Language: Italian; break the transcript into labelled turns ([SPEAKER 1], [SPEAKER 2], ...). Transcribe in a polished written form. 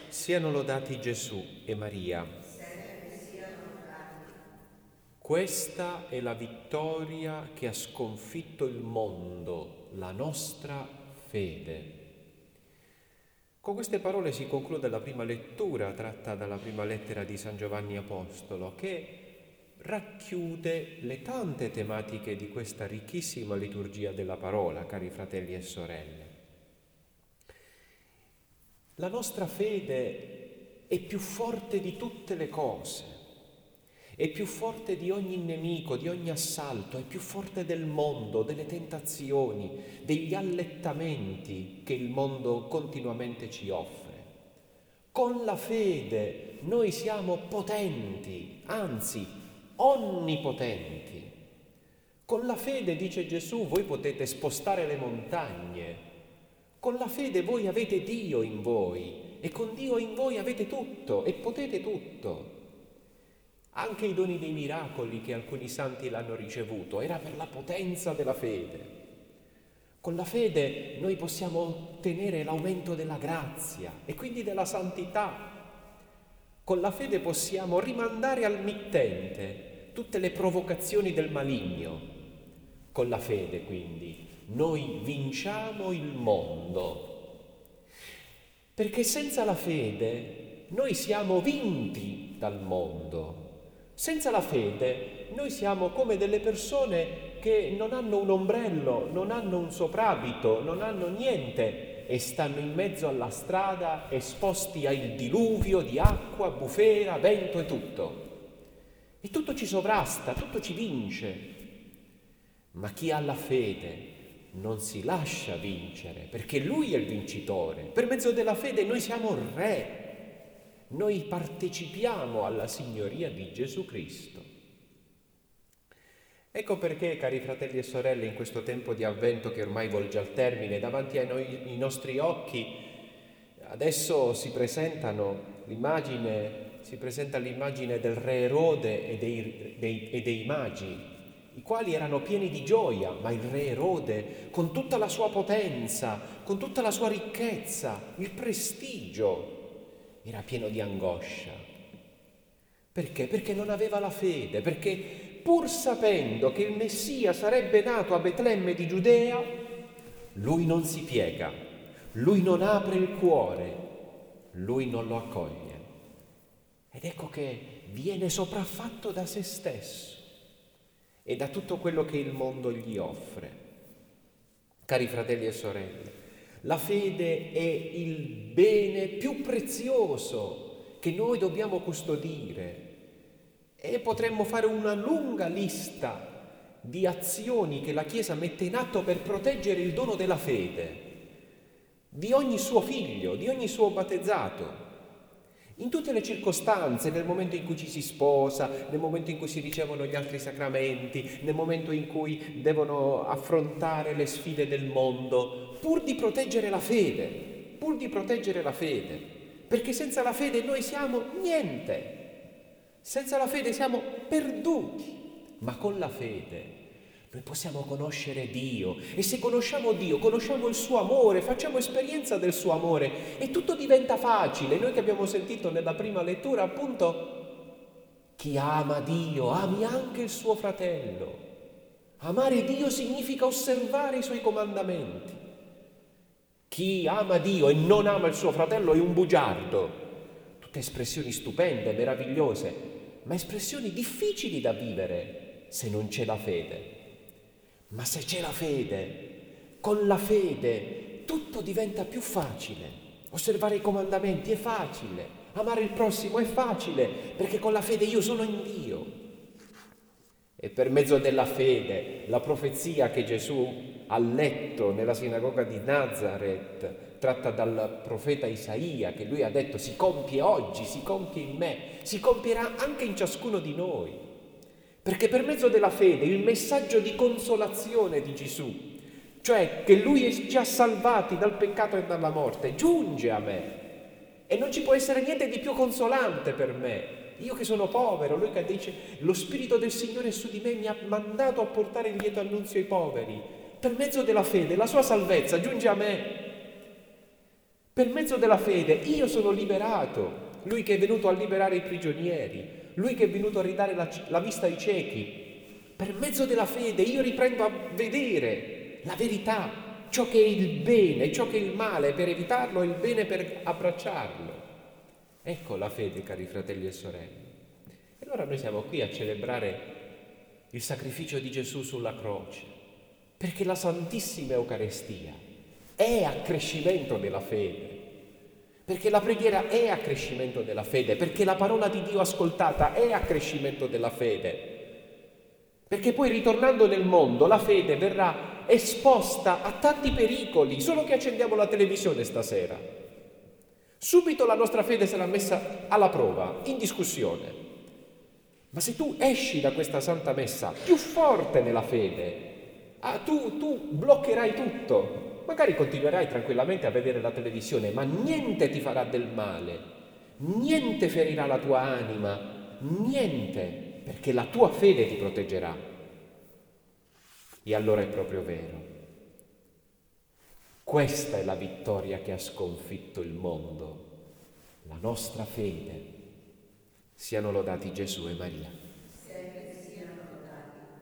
[SPEAKER 1] Siano lodati Gesù e Maria. Questa è la vittoria che ha sconfitto il mondo, la nostra fede. Con queste parole si conclude la prima lettura tratta dalla prima lettera di San Giovanni Apostolo, che racchiude le tante tematiche di questa ricchissima liturgia della parola, cari fratelli e sorelle. La nostra fede è più forte di tutte le cose, è più forte di ogni nemico, di ogni assalto, è più forte del mondo, delle tentazioni, degli allettamenti che il mondo continuamente ci offre. Con la fede noi siamo potenti, anzi onnipotenti. Con la fede, dice Gesù, voi potete spostare le montagne. Con la fede voi avete Dio in voi e con Dio in voi avete tutto e potete tutto. Anche i doni dei miracoli che alcuni santi l'hanno ricevuto era per la potenza della fede. Con la fede noi possiamo ottenere l'aumento della grazia e quindi della santità. Con la fede possiamo rimandare al mittente tutte le provocazioni del maligno. Con la fede, quindi, noi vinciamo il mondo. Perché senza la fede noi siamo vinti dal mondo. Senza la fede noi siamo come delle persone che non hanno un ombrello, non hanno un soprabito, non hanno niente e stanno in mezzo alla strada esposti al diluvio di acqua, bufera, vento e tutto. E tutto ci sovrasta, tutto ci vince. Ma chi ha la fede non si lascia vincere, perché lui è il vincitore. Per mezzo della fede noi siamo re. Noi partecipiamo alla signoria di Gesù Cristo. Ecco perché, cari fratelli e sorelle, in questo tempo di avvento che ormai volge al termine, davanti ai nostri occhi, adesso si presenta l'immagine del re Erode e dei magi, i quali erano pieni di gioia, ma il re Erode, con tutta la sua potenza, con tutta la sua ricchezza, il prestigio, era pieno di angoscia. Perché? Perché non aveva la fede, perché pur sapendo che il Messia sarebbe nato a Betlemme di Giudea, lui non si piega, lui non apre il cuore, lui non lo accoglie. Ed ecco che viene sopraffatto da se stesso e da tutto quello che il mondo gli offre. Cari fratelli e sorelle, la fede è il bene più prezioso che noi dobbiamo custodire e potremmo fare una lunga lista di azioni che la Chiesa mette in atto per proteggere il dono della fede di ogni suo figlio, di ogni suo battezzato. In tutte le circostanze, nel momento in cui ci si sposa, nel momento in cui si ricevono gli altri sacramenti, nel momento in cui devono affrontare le sfide del mondo, pur di proteggere la fede, perché senza la fede noi siamo niente, senza la fede siamo perduti, ma con la fede noi possiamo conoscere Dio e se conosciamo Dio, conosciamo il suo amore, facciamo esperienza del suo amore e tutto diventa facile. Noi che abbiamo sentito nella prima lettura, appunto, chi ama Dio, ami anche il suo fratello. Amare Dio significa osservare i suoi comandamenti. Chi ama Dio e non ama il suo fratello è un bugiardo. Tutte espressioni stupende, meravigliose, ma espressioni difficili da vivere se non c'è la fede. Ma se c'è la fede, con la fede tutto diventa più facile. Osservare i comandamenti è facile, amare il prossimo è facile, perché con la fede io sono in Dio. E per mezzo della fede, la profezia che Gesù ha letto nella sinagoga di Nazareth, tratta dal profeta Isaia, che lui ha detto si compie oggi, si compie in me, si compierà anche in ciascuno di noi. Perché per mezzo della fede il messaggio di consolazione di Gesù, cioè che Lui ci ha salvati dal peccato e dalla morte, giunge a me. E non ci può essere niente di più consolante per me. Io che sono povero, Lui che dice lo Spirito del Signore è su di me, mi ha mandato a portare il lieto annunzio ai poveri. Per mezzo della fede la sua salvezza giunge a me. Per mezzo della fede io sono liberato. Lui che è venuto a liberare i prigionieri, Lui che è venuto a ridare la vista ai ciechi. Per mezzo della fede io riprendo a vedere la verità, ciò che è il bene, ciò che è il male per evitarlo e il bene per abbracciarlo. Ecco la fede, cari fratelli e sorelle. E allora noi siamo qui a celebrare il sacrificio di Gesù sulla croce, perché la Santissima Eucaristia è accrescimento della fede, perché la preghiera è accrescimento della fede, perché la parola di Dio ascoltata è accrescimento della fede, perché poi ritornando nel mondo la fede verrà esposta a tanti pericoli, solo che accendiamo la televisione stasera. Subito la nostra fede sarà messa alla prova, in discussione. Ma se tu esci da questa Santa Messa più forte nella fede, tu bloccherai tutto. Magari continuerai tranquillamente a vedere la televisione, ma niente ti farà del male, niente ferirà la tua anima, niente, perché la tua fede ti proteggerà. E allora è proprio vero. Questa è la vittoria che ha sconfitto il mondo, la nostra fede. Siano lodati Gesù e Maria.